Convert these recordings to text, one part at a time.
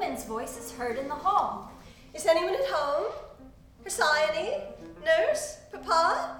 woman's voice is heard in the hall. Is anyone at home? Hermione? Nurse? Papa?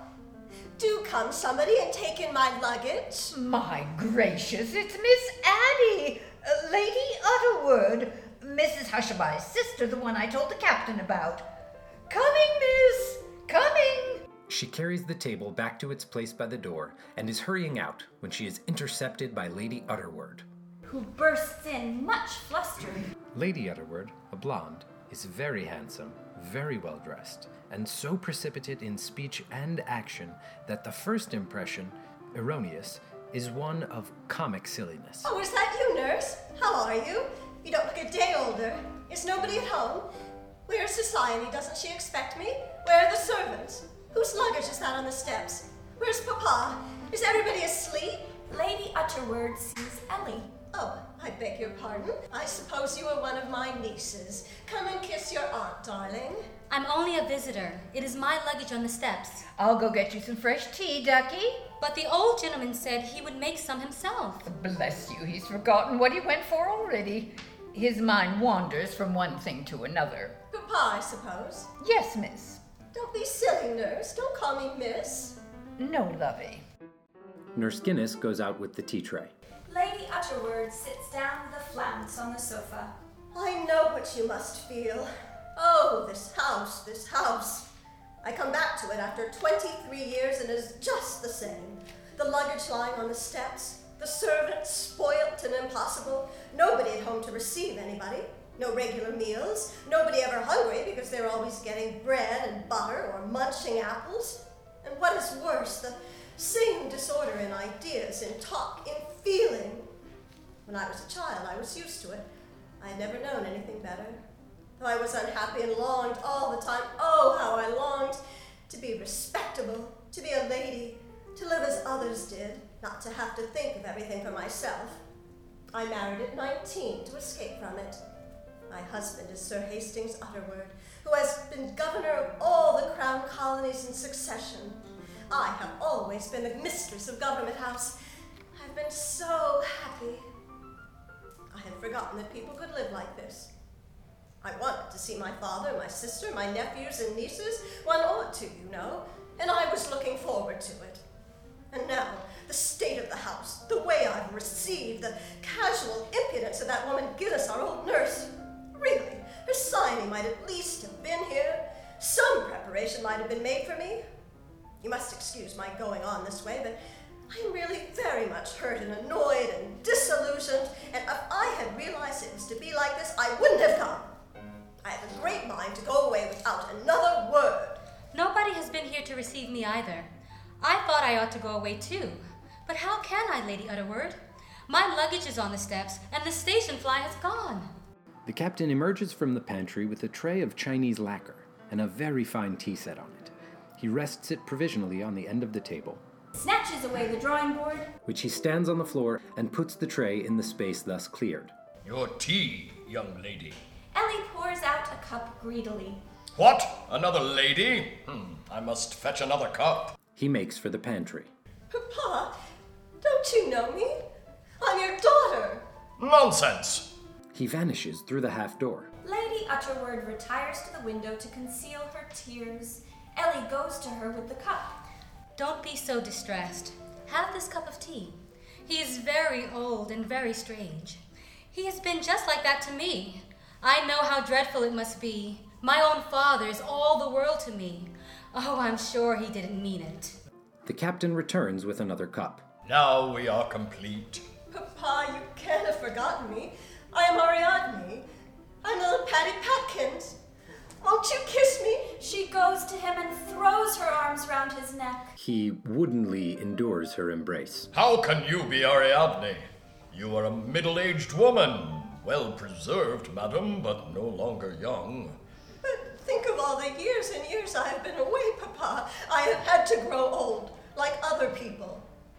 Do come, somebody, and take in my luggage. My gracious, it's Miss Addie, Lady Utterword, Mrs. Hushabye's sister, the one I told the captain about. Coming, miss, coming. She carries the table back to its place by the door and is hurrying out when she is intercepted by Lady Utterword, who bursts in much flustered. Lady Utterword, a blonde, is very handsome, very well dressed, and so precipitate in speech and action that the first impression, erroneous, is one of comic silliness. Oh, is that you, nurse? How are you? You don't look a day older. Is nobody at home? Where's Society? Doesn't she expect me? Where are the servants? Whose luggage is that on the steps? Where's Papa? Is everybody asleep? Lady Utterword sees Ellie. Oh, I beg your pardon. I suppose you are one of my nieces. Come and kiss your aunt, darling. I'm only a visitor. It is my luggage on the steps. I'll go get you some fresh tea, Ducky. But the old gentleman said he would make some himself. Bless you, he's forgotten what he went for already. His mind wanders from one thing to another. Papa, I suppose. Yes, miss. Don't be silly, nurse. Don't call me miss. No, lovey. Nurse Guinness goes out with the tea tray. Lady Utterword sits down with a flounce on the sofa. I know what you must feel. Oh, this house, this house. I come back to it after 23 years and it is just the same. The luggage lying on the steps, the servants spoilt and impossible, nobody at home to receive anybody, no regular meals, nobody ever hungry because they're always getting bread and butter or munching apples. And what is worse, the same disorder in ideas, in talk, in feeling. When I was a child, I was used to it. I had never known anything better. Though I was unhappy and longed all the time, oh, how I longed to be respectable, to be a lady, to live as others did, not to have to think of everything for myself. I married at 19 to escape from it. My husband is Sir Hastings Utterword, who has been governor of all the crown colonies in succession. I have always been the mistress of Government House. I've been so happy. I had forgotten that people could live like this. I wanted to see my father, my sister, my nephews and nieces. One ought to, you know, and I was looking forward to it. And now, the state of the house, the way I've received, the casual impudence of that woman Guinness, our old nurse. Really, Hermione might at least have been here. Some preparation might have been made for me. You must excuse my going on this way, but I'm really very much hurt and annoyed and disillusioned, and if I had realized it was to be like this, I wouldn't have come. I have a great mind to go away without another word. Nobody has been here to receive me either. I thought I ought to go away too. But how can I, Lady Utterword? My luggage is on the steps, and the station fly has gone. The captain emerges from the pantry with a tray of Chinese lacquer and a very fine tea set on it. He rests it provisionally on the end of the table, Snatches away the drawing board, which he stands on the floor and puts the tray in the space thus cleared. Your tea, young lady. Ellie pours out a cup greedily. What? Another lady? I must fetch another cup. He makes for the pantry. Papa, don't you know me? I'm your daughter. Nonsense! He vanishes through the half door. Lady Utterword retires to the window to conceal her tears. Ellie goes to her with the cup. Don't be so distressed. Have this cup of tea. He is very old and very strange. He has been just like that to me. I know how dreadful it must be. My own father is all the world to me. Oh, I'm sure he didn't mean it. The captain returns with another cup. Now we are complete. Papa, you can't have forgotten me. I am Ariadne. I'm little Patty Patkins. Won't you kiss me? She goes to him and throws her arms round his neck. He woodenly endures her embrace. How can you be Ariadne? You are a middle-aged woman. Well preserved, madam, but no longer young. But think of all the years and years I have been away, Papa. I have had to grow old, like other people.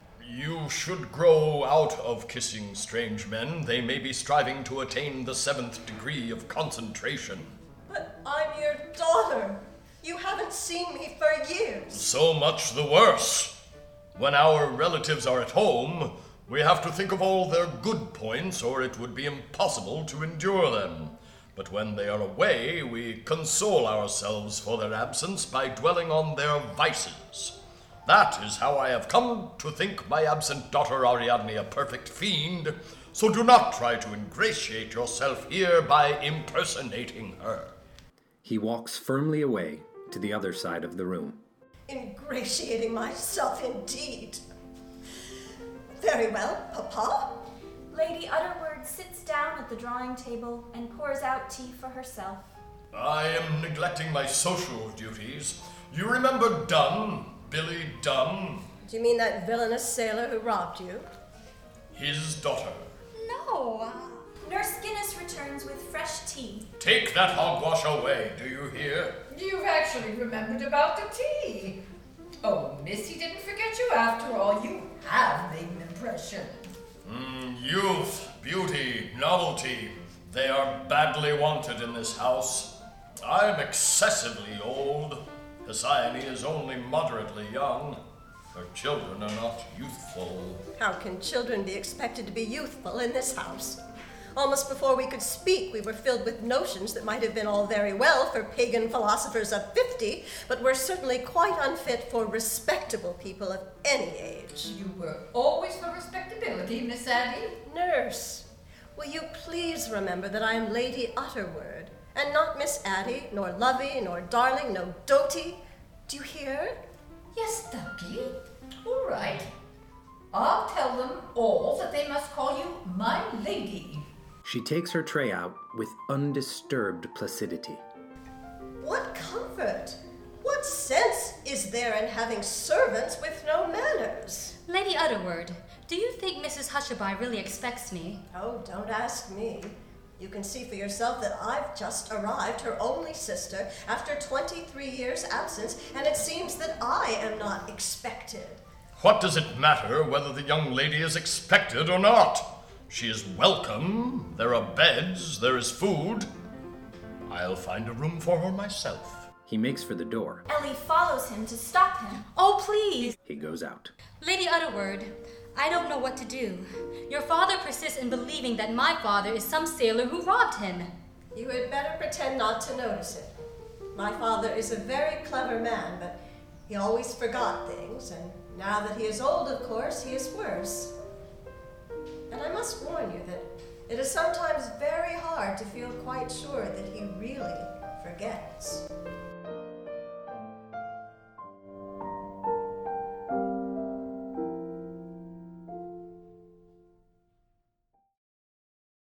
You should grow out of kissing strange men. They may be striving to attain the 7th degree of concentration. But I'm your daughter. You haven't seen me for years. So much the worse. When our relatives are at home, we have to think of all their good points, or it would be impossible to endure them. But when they are away, we console ourselves for their absence by dwelling on their vices. That is how I have come to think my absent daughter Ariadne a perfect fiend, so do not try to ingratiate yourself here by impersonating her. He walks firmly away to the other side of the room. Ingratiating myself, indeed. Very well, Papa. Lady Utterword sits down at the drawing table and pours out tea for herself. I am neglecting my social duties. You remember Dunn, Billy Dunn? Do you mean that villainous sailor who robbed you? His daughter. No. Nurse Guinness returns with fresh tea. Take that hogwash away, do you hear? You've actually remembered about the tea. Oh, Missy didn't forget you after all. You have made an impression. Youth, beauty, novelty, they are badly wanted in this house. I am excessively old. Hesione is only moderately young. Her children are not youthful. How can children be expected to be youthful in this house? Almost before we could speak, we were filled with notions that might have been all very well for pagan philosophers of 50, but were certainly quite unfit for respectable people of any age. You were always for respectability, Miss Addie. Nurse, will you please remember that I am Lady Utterword, and not Miss Addie, nor Lovey, nor Darling, no Doty. Do you hear? Yes, Ducky. All right. I'll tell them all that they must call you my lady. She takes her tray out with undisturbed placidity. What comfort! What sense is there in having servants with no manners? Lady Utterword, do you think Mrs. Hushabye really expects me? Oh, don't ask me. You can see for yourself that I've just arrived, her only sister, after 23 years' absence, and it seems that I am not expected. What does it matter whether the young lady is expected or not? She is welcome, there are beds, there is food. I'll find a room for her myself. He makes for the door. Ellie follows him to stop him. Oh, please! He goes out. Lady Utterword, I don't know what to do. Your father persists in believing that my father is some sailor who robbed him. You had better pretend not to notice it. My father is a very clever man, but he always forgot things, and now that he is old, of course, he is worse. And I must warn you that it is sometimes very hard to feel quite sure that he really forgets.